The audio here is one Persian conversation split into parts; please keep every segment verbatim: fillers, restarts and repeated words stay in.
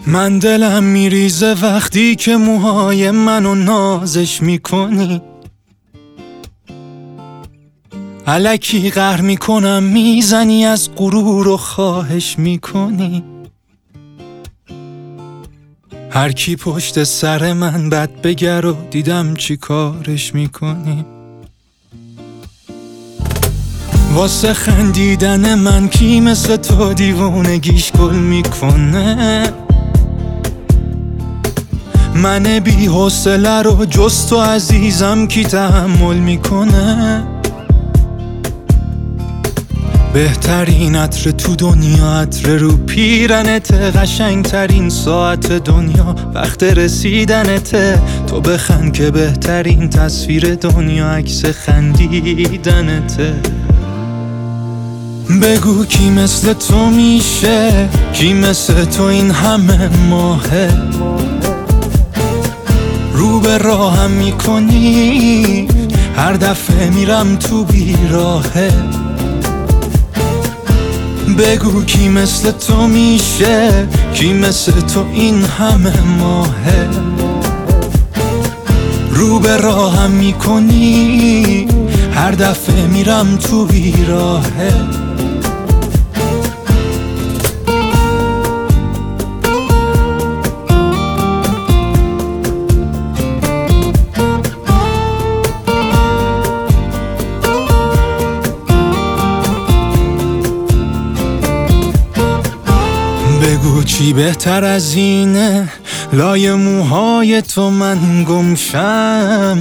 من دلم میریزه وقتی که موهای منو نازش میکنی، الکی قهر میکنم میزنی از غرور و خواهش میکنی. هر کی پشت سر من بد بگر و دیدم چی کارش میکنی. واسه خندیدن من کی مثل تو دیوونگیش گل میکنه. من بی حوصله رو جز تو عزیزم کی تحمل میکنه. بهترین عطر تو دنیا عطر رو پیرنت، قشنگ ترین ساعت دنیا وقت رسیدنته. تو بخند که بهترین تصویر دنیا عکس خندیدنته. بگو کی مثل تو میشه، کی مثل تو این همه ماهه. رو به راهم میکنی هر دفعه میرم تو بیراهه. بگو کی مثل تو میشه، کی مثل تو این همه ماهه. رو به راهم میکنی هر دفعه میرم تو بیراهه. بگو چی بهتر از اینه لای موهای تو من گمشم.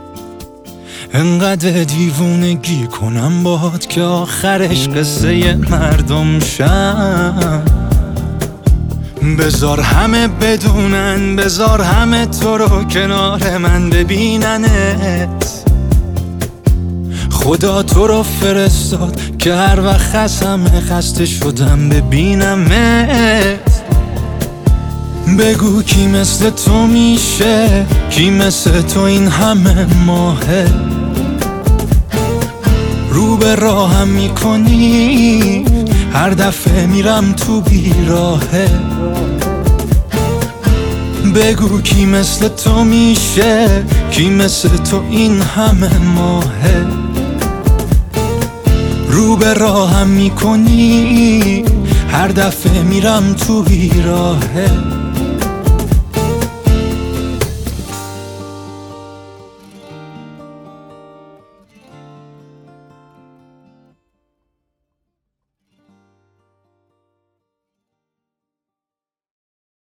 انقدر دیوونگی کنم باهات که آخرش قصه مردم شم. بذار همه بدونن، بذار همه تو رو کنار من ببیننت. خدا تو رو فرستاد که هر وقت خستم خسته شدم ببینمت. بگو کی مثل تو میشه، کی مثل تو این همه ماهه. رو به راهم میکنی هر دفعه میرم تو بیراهه. بگو کی مثل تو میشه، کی مثل تو این همه ماهه. رو به راهم میکنی هر دفعه میرم تو بیراهه.